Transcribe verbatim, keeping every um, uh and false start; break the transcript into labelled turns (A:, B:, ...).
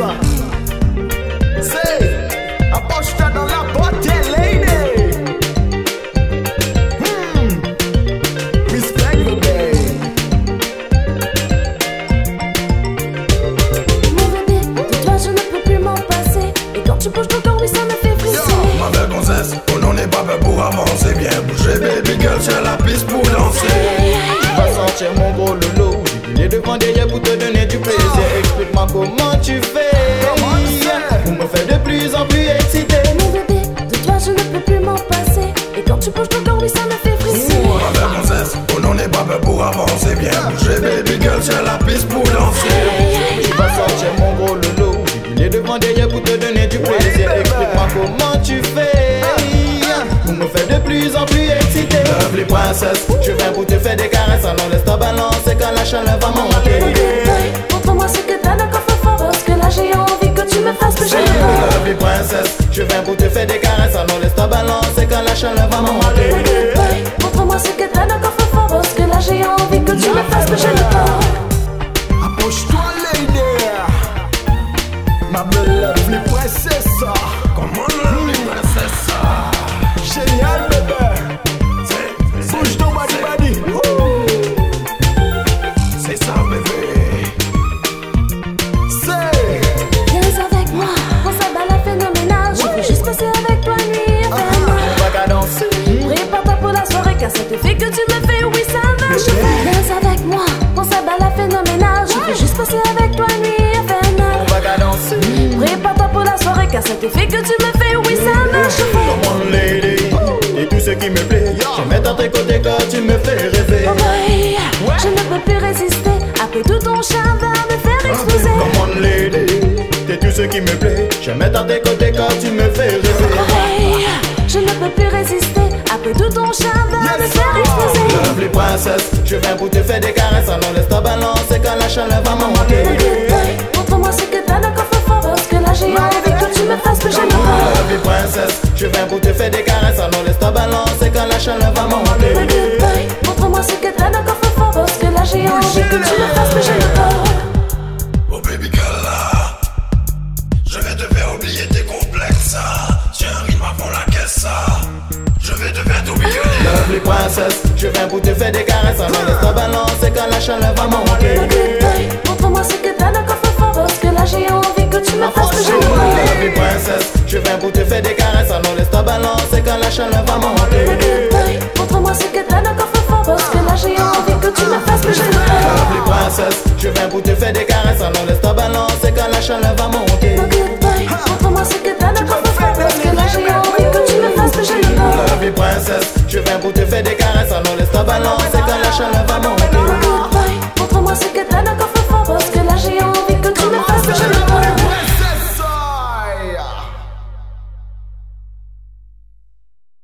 A: C'est approche-toi dans la boîte, lady. Hmm. Respect the day.
B: Mon bébé, de toi je ne peux plus m'en passer. Et quand tu bouges ton corps, oui ça me fait frisser.
C: Ma belle gonzesse, on n'en est pas peur pour avancer. Bien bouger baby girl sur la piste pour danser.
A: Tu vas sentir mon gros loulou. J'ai devant derrière pour te donner du plaisir. Explique-moi comment tu fais pour me faire de plus en plus excité.
B: Mon bébé, de toi je ne peux plus m'en passer. Et quand tu bouges ton corps, oui ça me fait frisser.
C: Ma belle gonzesse, on n'en est pas peur pour avancer. Bien bouger baby girl sur la piste pour danser.
A: Tu vas sentir mon gros loulou. J'ai devant derrière pour te donner du plaisir. Explique-moi comment tu fais pour me faire de plus en plus excité. Lovely princesse, je viens pour te faire des caresses. Alors laisse-toi balancer quand la chaleur va monter.
B: Montre-moi ce que t'as dans le coffre fort. Parce que là j'ai envie que tu me fasses bouger le corps.
A: Lovely princesse, je viens pour te faire des caresses. Alors laisse-toi balancer quand la chaleur va monter.
B: Montre-moi ce que t'as dans le coffre fort. Parce que là j'ai envie que tu me fasses bouger le corps.
A: Approche-toi lady. Ma belle lovely princesse.
C: Comment lovely princesse?
A: Génial bébé. Bouge ton body body.
C: C'est ça bébé.
A: C'est
B: Viens avec moi, on s'abat phénoménale. Je veux juste passer avec toi nuit infernale.
A: on va qu'à danser.
B: Prépare-toi pour la soirée car cet effet que tu me fais, oui ça marche. Viens avec moi, on s'abat phénoménale. Je veux juste passer avec toi nuit infernale.
A: On va qu'à danser.
B: Prépare-toi pour la soirée car cet effet que tu me fais, oui ça marche.
A: Come on lady. Et tout ce qui me plaît, je mets à tes côtés quand tu me fais rêver.
B: Oh boy, je ne peux plus résister. Après tout ton charme va me faire exploser.
A: Come on lady. T'es tout ce qui me plaît, je mets à tes côtés quand tu me fais
B: Oh
A: rêver.
B: boy, je ne peux plus résister. Après tout ton charme va me faire exploser.
A: Lovely princesse, je viens pour te faire des caresses. Alors laisse-toi balancer quand la chaleur va monter.
B: Montre-moi ce que t'as dans le coffre fort. Parce que là j'ai envie que tu me fasses bouger le corps.
A: Lovely princesse, je viens pour te faire des caresses. Alors laisse-toi balancer quand la chaleur va monter.
B: Montre-moi ce que t'as dans le coffre fort. Parce que là j'ai envie que tu me fasses bouger le corps.
C: Oh baby girl là, je vais te faire oublier tes complexes. Tiens un rythme avant la caisse. Je vais te faire t'oublier.
A: Lovely princesse, je viens pour te faire des caresses. Alors laisse-toi balancer quand la chaleur va monter.
B: Montre-moi ce que t'as dans le coffre fort. Parce que là j'ai envie que tu me fasses bouger le corps.
A: Lovely princesse, je viens pour te faire des caresses. Alors laisse-toi balancer quand la chaleur va monter.
B: Montre-moi ce que t'as dans le coffre fort. Parce que là j'ai envie que tu me fasses bouger le corps.
A: Lovely princesse, je viens pour te faire des caresses. Alors laisse-toi balancer quand la chaleur va monter.
B: Montre-moi ce que t'as dans le coffre fort. Parce que là j'ai envie que tu me fasses bouger le corps.
A: Lovely princesse, je viens pour te faire des caresses. Alors laisse-toi balancer quand la chaleur va monter.